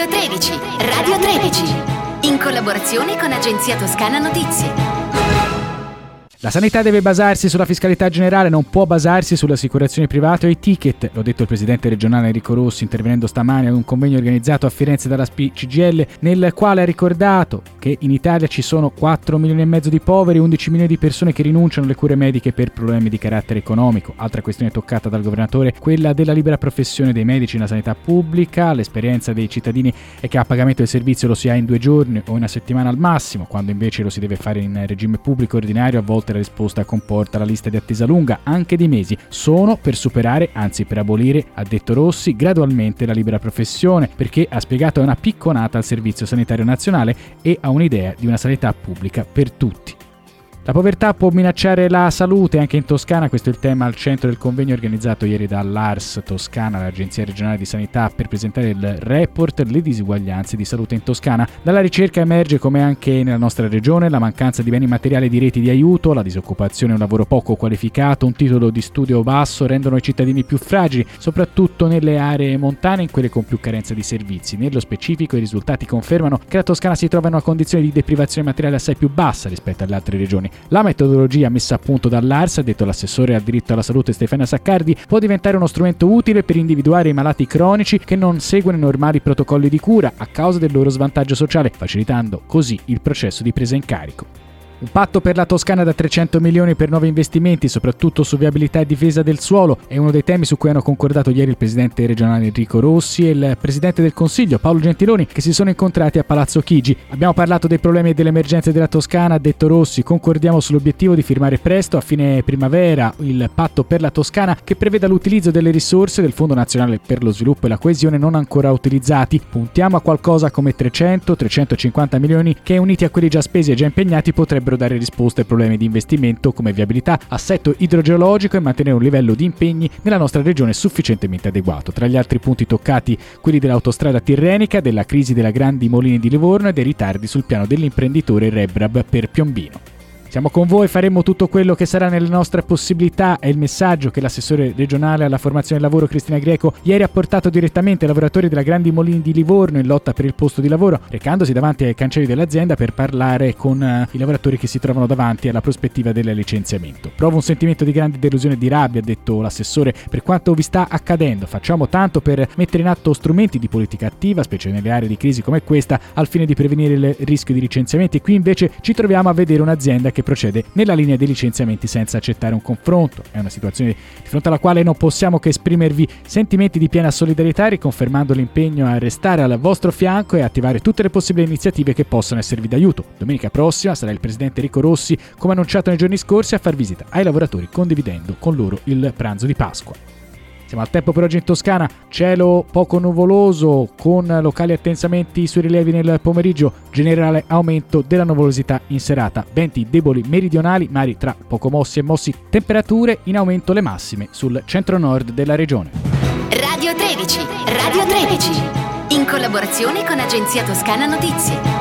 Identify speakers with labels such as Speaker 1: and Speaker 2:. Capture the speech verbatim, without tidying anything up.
Speaker 1: Radio tredici, Radio tredici, in collaborazione con Agenzia Toscana Notizie.
Speaker 2: La sanità deve basarsi sulla fiscalità generale, non può basarsi sulle assicurazioni private o i ticket, l'ha detto il presidente regionale Enrico Rossi intervenendo stamani ad un convegno organizzato a Firenze dalla C G I L, nel quale ha ricordato che in Italia ci sono quattro milioni e mezzo di poveri e undici milioni di persone che rinunciano alle cure mediche per problemi di carattere economico. Altra questione toccata dal governatore, quella della libera professione dei medici nella sanità pubblica. L'esperienza dei cittadini è che a pagamento del servizio lo si ha in due giorni o una settimana al massimo, quando invece lo si deve fare in regime pubblico ordinario. A volte la risposta comporta la lista di attesa lunga, anche di mesi. Sono per superare, anzi per abolire, ha detto Rossi, gradualmente la libera professione, perché, ha spiegato, è una picconata al Servizio Sanitario Nazionale e ha un'idea di una sanità pubblica per tutti. La povertà può minacciare la salute anche in Toscana, questo è il tema al centro del convegno organizzato ieri dall'A R S Toscana, l'Agenzia Regionale di Sanità, per presentare il report Le disuguaglianze di salute in Toscana. Dalla ricerca emerge come anche nella nostra regione la mancanza di beni materiali e di reti di aiuto, la disoccupazione e un lavoro poco qualificato, un titolo di studio basso rendono i cittadini più fragili, soprattutto nelle aree montane e in quelle con più carenza di servizi. Nello specifico i risultati confermano che la Toscana si trova in una condizione di deprivazione materiale assai più bassa rispetto alle altre regioni. La metodologia messa a punto dall'A R S, ha detto l'assessore al diritto alla salute Stefania Saccardi, può diventare uno strumento utile per individuare i malati cronici che non seguono i normali protocolli di cura a causa del loro svantaggio sociale, facilitando così il processo di presa in carico. Un patto per la Toscana da trecento milioni per nuovi investimenti, soprattutto su viabilità e difesa del suolo, è uno dei temi su cui hanno concordato ieri il presidente regionale Enrico Rossi e il presidente del Consiglio Paolo Gentiloni, che si sono incontrati a Palazzo Chigi. Abbiamo parlato dei problemi e delle emergenze della Toscana, ha detto Rossi, concordiamo sull'obiettivo di firmare presto, a fine primavera, il patto per la Toscana che preveda l'utilizzo delle risorse del Fondo Nazionale per lo Sviluppo e la Coesione non ancora utilizzati. Puntiamo a qualcosa come trecento trecentocinquanta milioni che, uniti a quelli già spesi e già impegnati, potrebbero dare risposte ai problemi di investimento come viabilità, assetto idrogeologico e mantenere un livello di impegni nella nostra regione sufficientemente adeguato. Tra gli altri punti toccati quelli dell'autostrada tirrenica, della crisi della Grandi Molini di Livorno e dei ritardi sul piano dell'imprenditore Rebrab per Piombino. Siamo con voi, faremo tutto quello che sarà nelle nostre possibilità, è il messaggio che l'assessore regionale alla formazione del lavoro Cristina Greco ieri ha portato direttamente ai lavoratori della Grandi Molini di Livorno in lotta per il posto di lavoro, recandosi davanti ai cancelli dell'azienda per parlare con uh, i lavoratori che si trovano davanti alla prospettiva del licenziamento. Provo un sentimento di grande delusione e di rabbia, ha detto l'assessore, per quanto vi sta accadendo. Facciamo tanto per mettere in atto strumenti di politica attiva, specie nelle aree di crisi come questa, al fine di prevenire il rischio di licenziamenti, e qui invece ci troviamo a vedere un'azienda che procede nella linea dei licenziamenti senza accettare un confronto. È una situazione di fronte alla quale non possiamo che esprimervi sentimenti di piena solidarietà, riconfermando l'impegno a restare al vostro fianco e attivare tutte le possibili iniziative che possano esservi d'aiuto. Domenica prossima sarà il presidente Enrico Rossi, come annunciato nei giorni scorsi, a far visita ai lavoratori, condividendo con loro il pranzo di Pasqua. Siamo al tempo per oggi in Toscana, cielo poco nuvoloso con locali attensamenti sui rilievi nel pomeriggio, generale aumento della nuvolosità in serata, venti deboli meridionali, mari tra poco mossi e mossi, temperature in aumento le massime sul centro-nord della regione.
Speaker 1: Radio tredici, Radio tredici, in collaborazione con Agenzia Toscana Notizie.